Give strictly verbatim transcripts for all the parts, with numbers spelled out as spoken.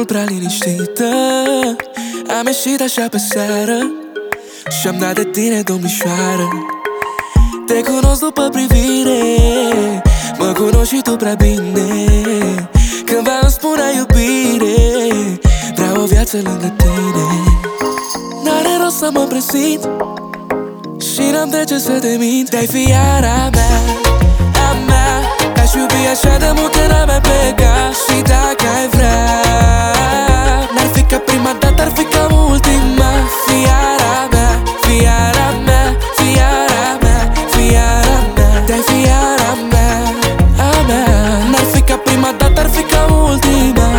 prea liniștită. Am ieșit așa pe seară și-am dat de tine, domnișoară. Te cunosc după privire, mă cunoști și tu prea bine. Cândva îmi spunea iubire, vreau o viață lângă tine. N-are rost să mă prezint și n-am de ce să te mint. Te-ai fi iara mea, a mea. Te-aș iubi așa de mult că n-am mai plecat. Și dacă ai vrea, n-ar fi ca prima dată, ar fi ca ultima. Fiara mea, fiara mea, fiara mea, fiara mea. Te-ai fi iara mea, a mea. N-ar fi ca prima dată, ar fi ca ultima.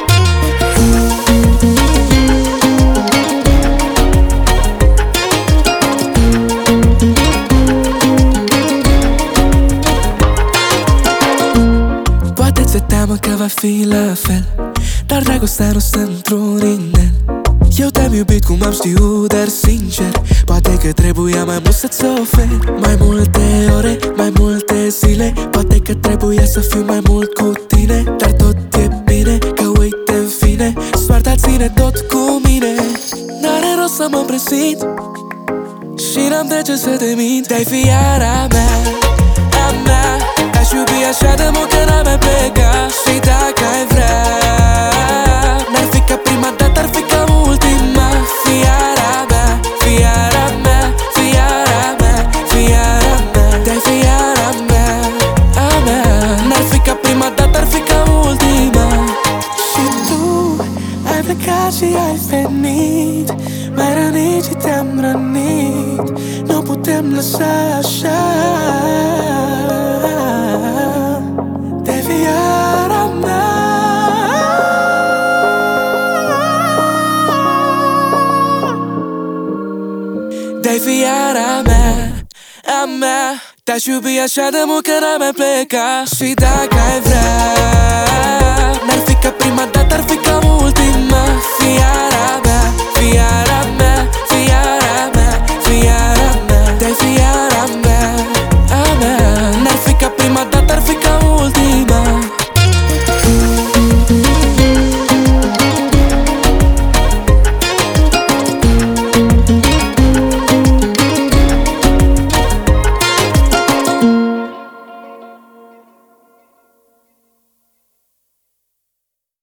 Ți-e teamă că va fi la fel, dar dragostea nu stă într-un inel. Eu te-am iubit cum am știut, dar sincer, poate că trebuia mai mult să-ți ofer. Mai multe ore, mai multe zile, poate că trebuia să fiu mai mult cu tine. Dar tot e bine, că uite în fine, soarta ține tot cu mine. N-are rost să mă prezint și n-am de ce să te mint. Te-ai fi iara mea, a mea. Te-aș iubi așa de mult că n-am mai plecat. Și dacă ai vrea, n-ar fi ca prima dată, ar fi ca ultima. Fiara mea, fiara mea, fiara mea, fiara mea. Te-ai fi iara mea, a mea. N-ar fi ca prima dată, ar fi ca ultima. Și tu ai plecat și ai venit, m-ai rănit și te-am rănit. Nu putem lăsa așa. Te-ai fi iara mea, a mea. Te-aș iubi așa de mult că n-am mai plecat. Și dacă ai vrea, n-ar fi ca prima dată, ar fi ca ultima. Fiara